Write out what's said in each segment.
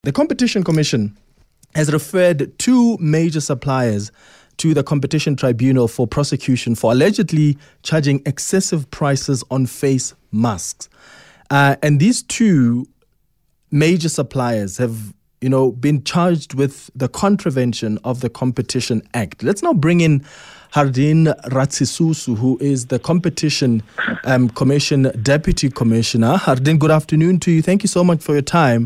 The Competition Commission has referred two major suppliers to the Competition Tribunal for prosecution for allegedly charging excessive prices on face masks. And these two major suppliers have, been charged with the contravention of the Competition Act. Let's now bring in Hardin Ratsisusu, who is the Competition Commission Deputy Commissioner. Hardin, good afternoon to you. Thank you so much for your time.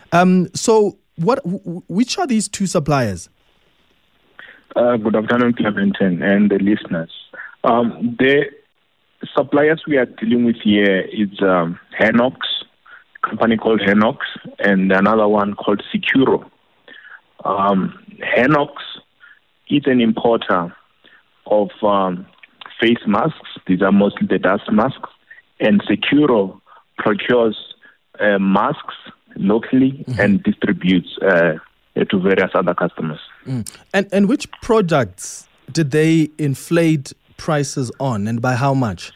Which are these two suppliers? Good afternoon, Clementon, and the listeners. The suppliers we are dealing with here is Henox, a company called Henox, and another one called Securo. Henox is an importer of face masks. These are mostly the dust masks. And Securo procures masks locally and distributes to various other customers. And which products did they inflate prices on, and by how much?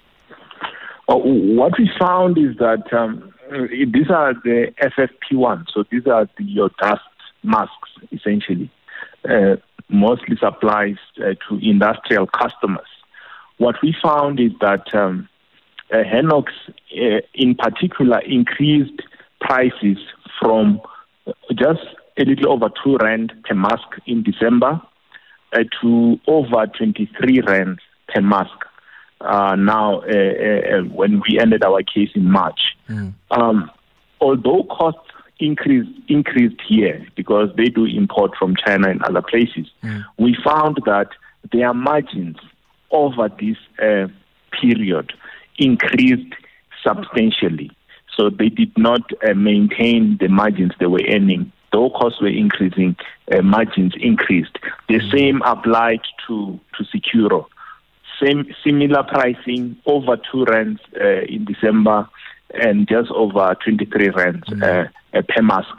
What we found is that these are the FFP1, so these are your dust masks, essentially, mostly supplies to industrial customers. What we found is that Henox, in particular, increased prices from just a little over 2 rand per mask in December to over 23 rand per mask now when we ended our case in March. Although costs increased here because they do import from China and other places, we found that their margins over this period increased substantially. So they did not maintain the margins they were earning. Though costs were increasing, margins increased. The same applied to Securo. Similar pricing, over 2 rands in December and just over 23 rands per mask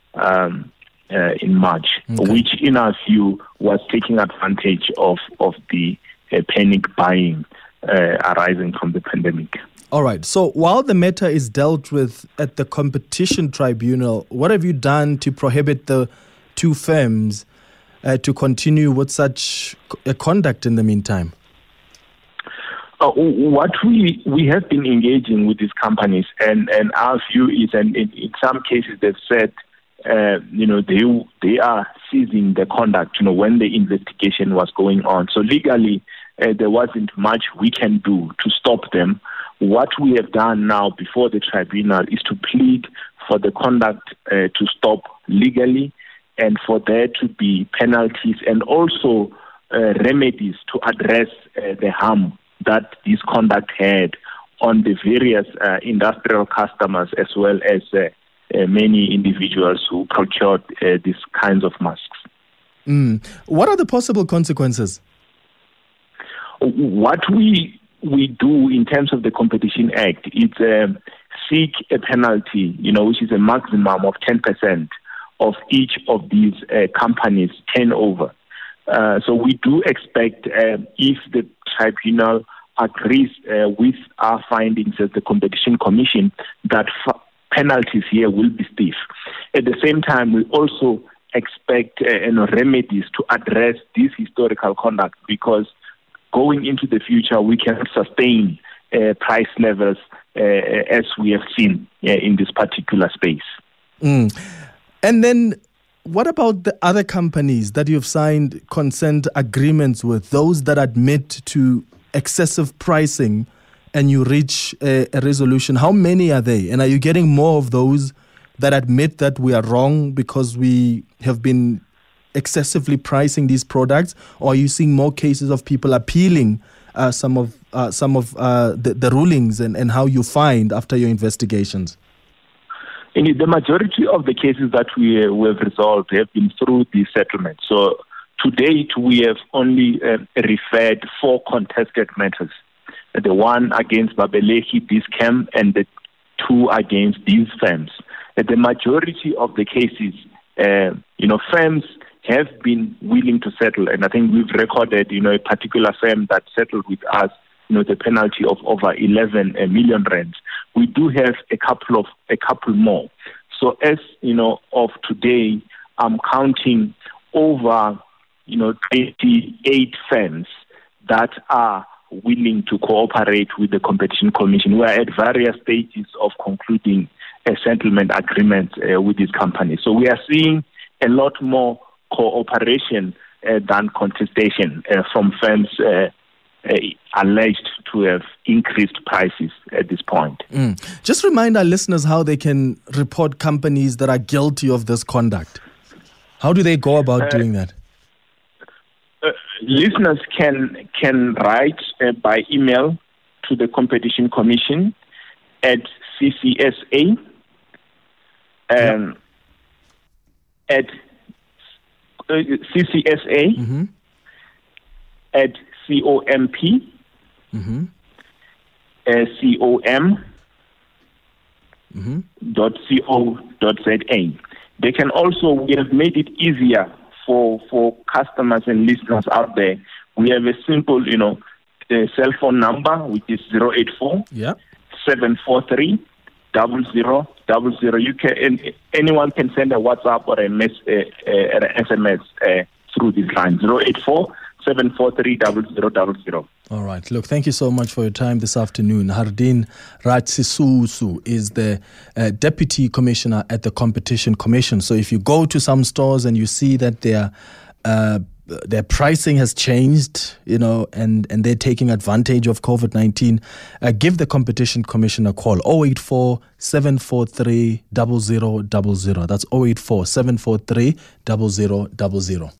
in March, which in our view was taking advantage of the panic buying arising from the pandemic. All right. So while the matter is dealt with at the Competition Tribunal, what have you done to prohibit the two firms to continue with such conduct in the meantime? What we have been engaging with these companies, and our view is, and in some cases they've said, they are ceasing the conduct, when the investigation was going on. So legally, there wasn't much we can do to stop them. What we have done now before the tribunal is to plead for the conduct to stop legally and for there to be penalties and also remedies to address the harm that this conduct had on the various industrial customers as well as many individuals who procured these kinds of masks. What are the possible consequences? What we do in terms of the Competition Act is seek a penalty, which is a maximum of 10% of each of these companies' turnover. So we do expect, if the tribunal agrees with our findings as the Competition Commission, that penalties here will be stiff. At the same time, we also expect remedies to address this historical conduct, because going into the future, we cannot sustain price levels as we have seen in this particular space. And then what about the other companies that you've signed consent agreements with, those that admit to excessive pricing and you reach a resolution? How many are they? And are you getting more of those that admit that we are wrong because we have been excessively pricing these products, or are you seeing more cases of people appealing some of the rulings and how you find after your investigations? Indeed, the majority of the cases that we have resolved have been through the settlement. So to date, we have only referred 4 contested matters: the one against Babelehi, Dis-Chem, and the 2 against these firms. The majority of the cases, firms have been willing to settle, and I think we've recorded, a particular firm that settled with us, the penalty of over 11 million rands. We do have a couple more. So as, of today, I'm counting over, 28 firms that are willing to cooperate with the Competition Commission. We are at various stages of concluding a settlement agreement with these companies. So we are seeing a lot more cooperation than contestation from firms alleged to have increased prices at this point. Just remind our listeners how they can report companies that are guilty of this conduct. How do they go about doing that? Listeners can write by email to the Competition Commission at CCSA at CCSA at COMP .co.za. They can also, we have made it easier for customers and listeners out there. We have a simple, cell phone number, which is 084 743 0000. You can, anyone can send a WhatsApp or an SMS through this line, 084 743 0000. All right. Look, thank you so much for your time this afternoon. Hardin Ratsisusu is the Deputy Commissioner at the Competition Commission. So if you go to some stores and you see that their pricing has changed, and they're taking advantage of COVID-19, give the Competition Commission a call, 084 743 0000. That's 084 743 0000.